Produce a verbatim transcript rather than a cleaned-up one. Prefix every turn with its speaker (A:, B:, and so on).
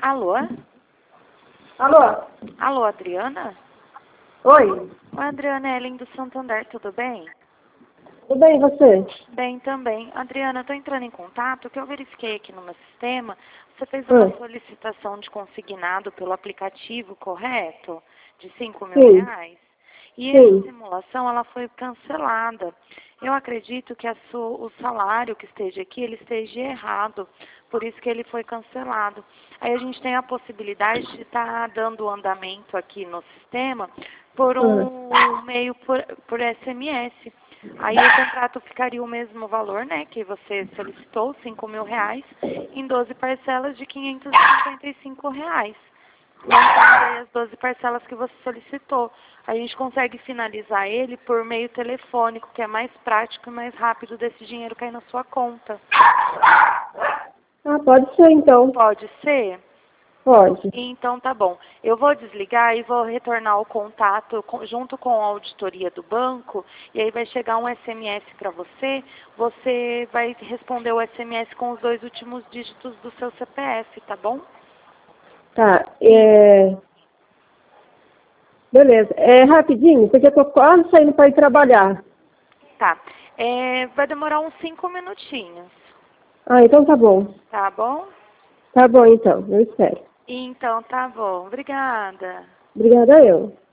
A: Alô?
B: Alô?
A: Alô, Adriana?
B: Oi,
A: Oi, Adriana, é Ellen do Santander, tudo bem?
B: tudo bem e você?
A: Bem também. Adriana, eu estou entrando em contato, que eu verifiquei aqui no meu sistema, você fez uma
B: Ah,
A: solicitação de consignado pelo aplicativo, correto? De cinco mil
B: sim,
A: reais? E essa
B: sim.
A: simulação, ela foi cancelada. Eu acredito que a su- o salário que esteja aqui, ele esteja errado, por isso que ele foi cancelado. Aí a gente tem a possibilidade de estar dando andamento aqui no sistema por
B: Ah,
A: um meio por, por S M S. Aí o contrato ficaria o mesmo valor, né, que você solicitou, cinco mil reais, em doze parcelas de quinhentos e cinquenta e cinco reais. Contando aí as doze parcelas que você solicitou. A gente consegue finalizar ele por meio telefônico, que é mais prático e mais rápido desse dinheiro cair na sua conta.
B: ah, pode ser então.
A: Pode ser?
B: Pode.
A: Então tá bom. Eu vou desligar e vou retornar o contato com- junto com a auditoria do banco, e aí vai chegar um S M S para você. Você vai responder o S M S com os dois últimos dígitos do seu C P F, tá bom?
B: Tá,
A: E
B: é... Beleza. É rapidinho, porque eu tô quase saindo para ir trabalhar.
A: tá. É, vai demorar uns cinco minutinhos,
B: Ah, então tá bom.
A: tá bom?
B: Tá bom então, eu espero.
A: Então tá bom. Obrigada.
B: Obrigada eu.